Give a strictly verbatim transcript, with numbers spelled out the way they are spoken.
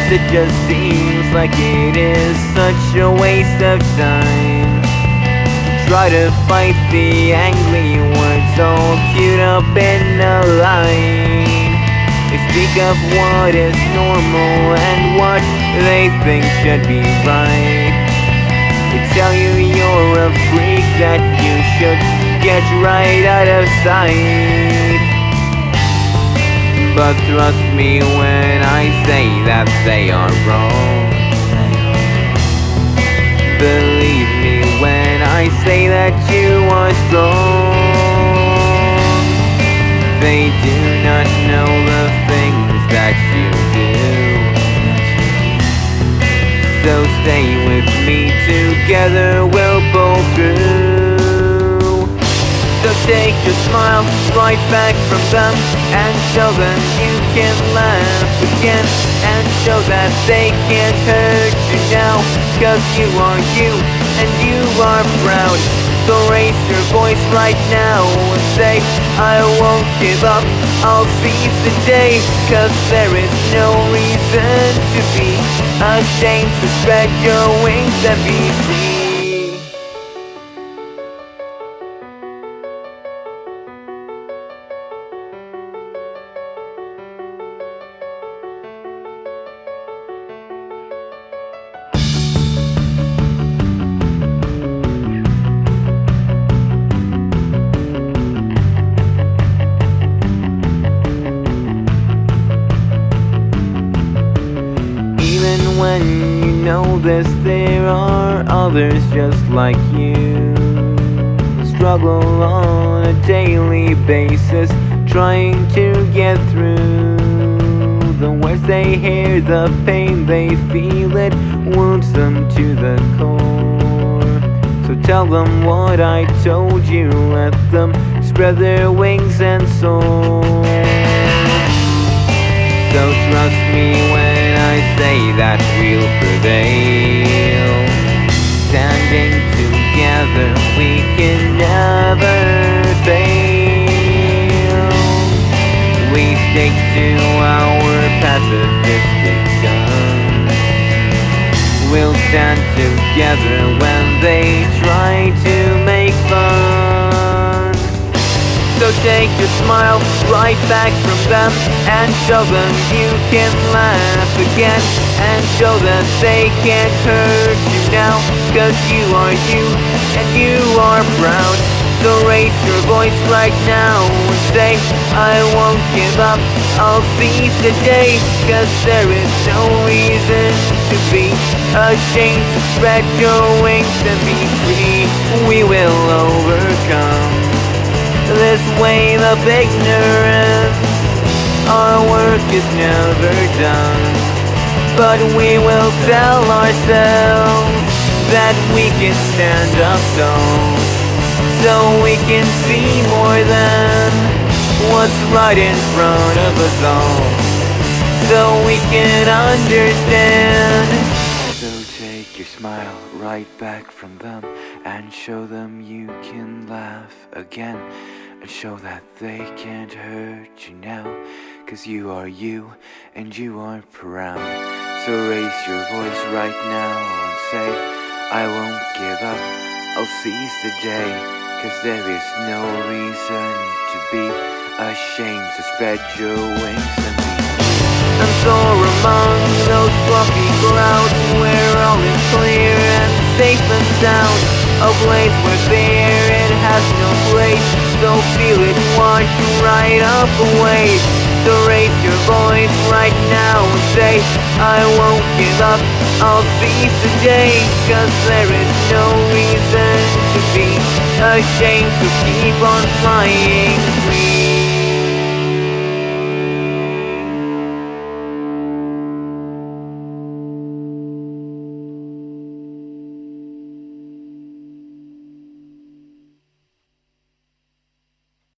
it just seems like it is such a waste of time. Try to fight the angry words all queued up in a line. They speak of what is normal and what they think should be right. They tell you you're a freak, that you should get right out of sight. But trust me when I say that they are wrong. Believe me when I say that you are strong. They do not know the things that you do. So stay with me, together we'll pull through. So take your smile right back from them and show them you can laugh again, and show that they can't hurt you now, cause you are you and you are proud. So raise your voice right now and say, I won't give up, I'll seize the day, cause there is no reason to be ashamed. So spread your wings and be free. When you know this, there are others just like you, struggle on a daily basis, trying to get through. The words they hear, the pain they feel, it wounds them to the core. So tell them what I told you, let them spread their wings and soar. So trust me when I say that we'll prevail. Standing together we can never fail. We stick to our pacifistic guns. We'll stand together when they try to make fun. So take your smile right back from them and show them you can laugh again, and show that they can't hurt you now, cause you are you and you are proud. So raise your voice right now and say, I won't give up, I'll seize the day, cause there is no reason to be ashamed. So spread your wings and be free. We will overcome this wave of ignorance. Our work is never done, but we will tell ourselves that we can stand up tall, so we can see more than what's right in front of us all, so we can understand. So take your smile right back from them and show them you can laugh again, and show that they can't hurt you now, cause you are you and you are proud. So raise your voice right now and say, I won't give up, I'll seize the day, cause there is no reason to be ashamed. So spread your wings and be free. And soar among those fluffy clouds where all is clear and safe and sound, a place where fear it has no place. So feel it wash right up away. So raise your voice right now and say, I won't give up, I'll seize the day, cause there is no reason to be ashamed. So keep on flying.